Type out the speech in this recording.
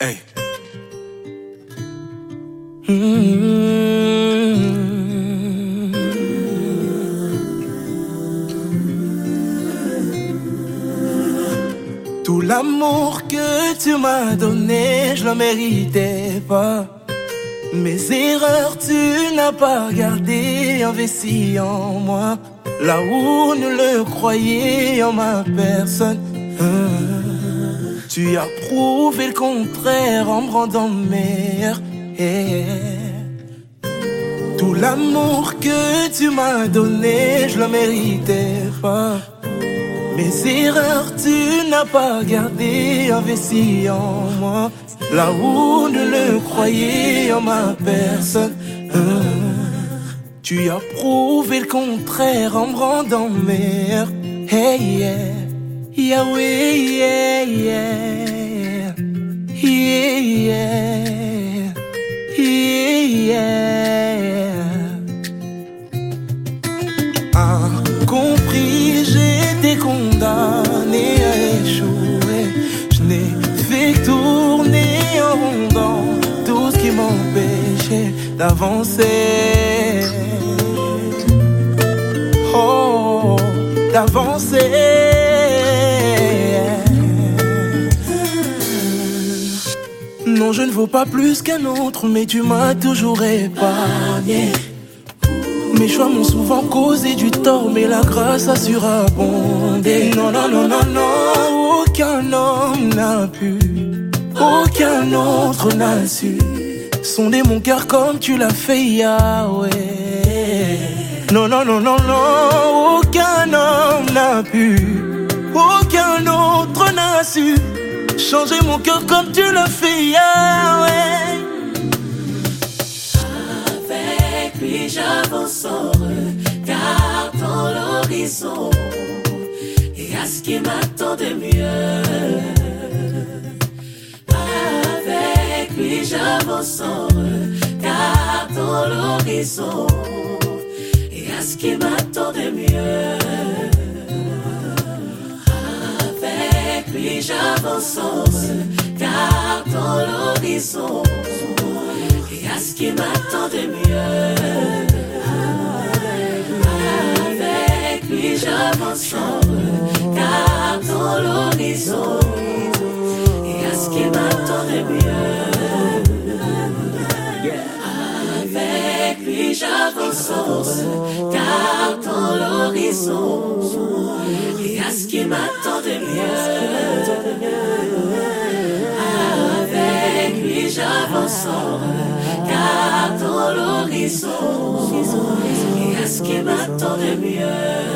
Hey. Tout l'amour que tu m'as donné, je le méritais pas. Mes erreurs, tu n'as pas gardé, investi en moi. Là où ne le croyais en ma personne. Tu as prouvé le contraire en me rendant meilleur. Tout l'amour que tu m'as donné, je le méritais pas. Mes erreurs, tu n'as pas gardé, investi en moi. Là où ne le croyais en ma personne. Tu as prouvé le contraire en me rendant meilleur. Hey yeah, Yahweh, yeah, yeah, yeah, yeah, yeah. Incompris, j'étais condamné à échouer. Je n'ai fait que tourner en rond dans tout ce qui m'empêchait d'avancer. Oh, d'avancer. Non, je ne vaux pas plus qu'un autre, mais tu m'as toujours épargné. Mes choix m'ont souvent causé du tort, mais la grâce a surabondé. Non, non, non, non, non, aucun homme n'a pu, aucun autre n'a su sonder mon cœur comme tu l'as fait, Yahweh. Non, non, non, non, non, aucun homme n'a pu, aucun autre n'a su changer mon cœur comme tu l'as fait, Yahweh. Avec lui j'avance en regardant l'horizon et à ce qui m'attend de mieux. Avec lui j'avance en regardant l'horizon et à ce qui m'attend de mieux. Avec lui j'avance en regardant l'horizon et à ce qui m'attend de mieux. Avec lui j'avance en regardant l'horizon et à ce qui m'attend de mieux. Avec lui j'avance en regardant l'horizon et à ce qui m'attend de mieux. Avec lui j'avance en regardant l'horizon et à ce qui m'attend de mieux.